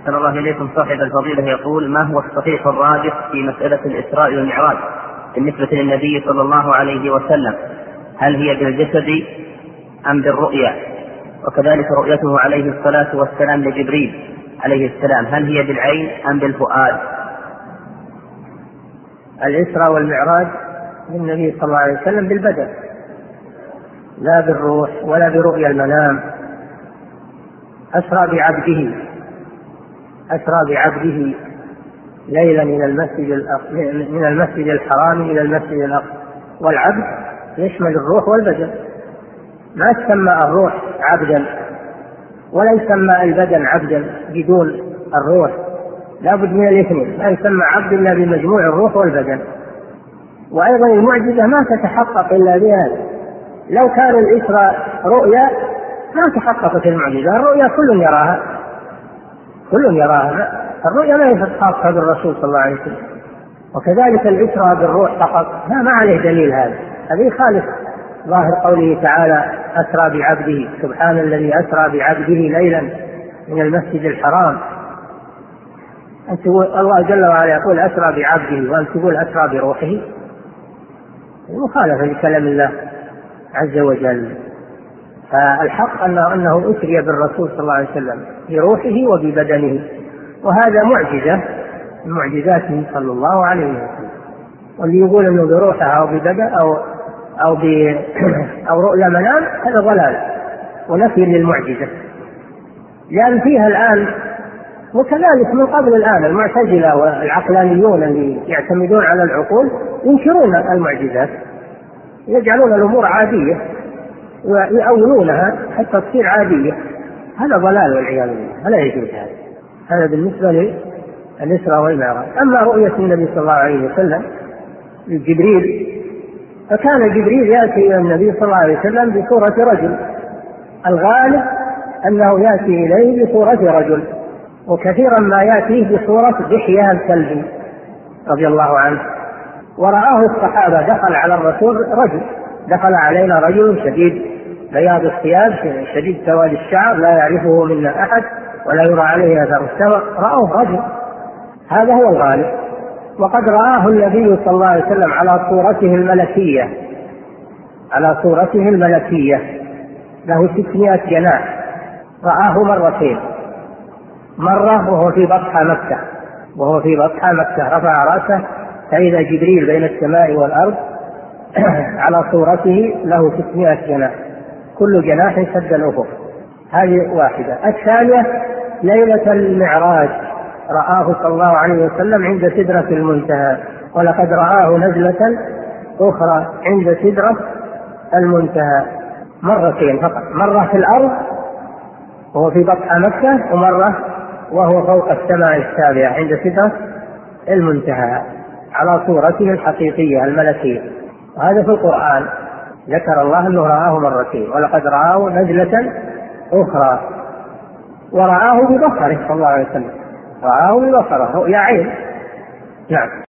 أحسن الله إليكم. صاحب الفضيلة يقول: ما هو الصحيح الراجح في مسألة الإسراء والمعراج بالنسبة للنبي صلى الله عليه وسلم؟ هل هي بالجسد أم بالرؤيا؟ وكذلك رؤيته عليه الصلاة والسلام لجبريل عليه السلام، هل هي بالعين أم بالفؤاد؟ الإسراء والمعراج للنبي صلى الله عليه وسلم بالبدن، لا بالروح ولا برؤيا المنام. أسرى بعبده ليلا من المسجد الحرام إلى المسجد الأقصى. والعبد يشمل الروح والبدن، ما تسمى الروح عبدا ولا يسمى البدن عبدا بدون الروح، لا بد من الاثنين، لا يسمى عبد إلا بمجموع الروح والبدن. وأيضا المعجزة ما تتحقق إلا بهذا. لو كان الإسراء رؤيا ما تحققت المعجزة. الرؤيا كل يراها، الرؤيا ليست خاصة بالرسول صلى الله عليه وسلم. وكذلك الإسراء بالروح فقط ما عليه دليل، هذه خالف ظاهر قوله تعالى: أسرى بعبده، سبحان الذي أسرى بعبده ليلا من المسجد الحرام. الله جل وعلا يقول أسرى بعبده، وأن تقول أسرى بروحه، مخالفة لكلام الله عز وجل. فالحق أنه أسري بالرسول صلى الله عليه وسلم بروحه وببدنه، وهذا معجزة من معجزاته صلى الله عليه وسلم. واللي يقول أنه بروحه أو ببدن أو رؤيا منام هذا ضلال ونفي للمعجزة، لأن فيها الآن، وكذلك من قبل الآن، المعتزلة والعقلانيون اللي يعتمدون على العقول ينكرون المعجزات، يجعلون الأمور عادية ويؤولونها حتى تصير عادية. هذا ضلال والعياذ بالله، لا يجوز هذا بالنسبة للإسراء والمعراج. أما رؤية النبي صلى الله عليه وسلم لجبريل، فكان جبريل يأتي إلى النبي صلى الله عليه وسلم بصورة رجل، الغالب أنه يأتي إليه بصورة رجل، وكثيرا ما يأتيه بصورة دحية الكلبي رضي الله عنه. ورآه الصحابة، دخل على الرسول رجل، دخل علينا رجل شديد بياض الثياب شديد سواد الشعر لا يعرفه منا أحد ولا يرى عليه أثر السفر، رآه رجل، هذا هو الغالب. وقد رآه النبي صلى الله عليه وسلم على صورته الملكية، له 600 جناح، رآه مرتين، مرة وهو في بطحى مكة، رفع رأسه فإذا جبريل بين السماء والأرض على صورته له 600 جناح، كل جناح سد الأفق. هذه واحدة. الثانية ليلة المعراج، رآه صلى الله عليه وسلم عند سدرة المنتهى، ولقد رآه نزلة أخرى عند سدرة المنتهى، مرتين فقط، مرة في الأرض وهو في بطحى مكة، ومرة وهو فوق السماء السابعة عند سدرة المنتهى على صورته الحقيقية الملكية. وهذا في القرآن ذكر الله أنه رآه مرتين، ولقد رآه نزلة أخرى، ورآه ببصره صلى الله عليه وسلم، رآه ببصره رؤيا عين. نعم.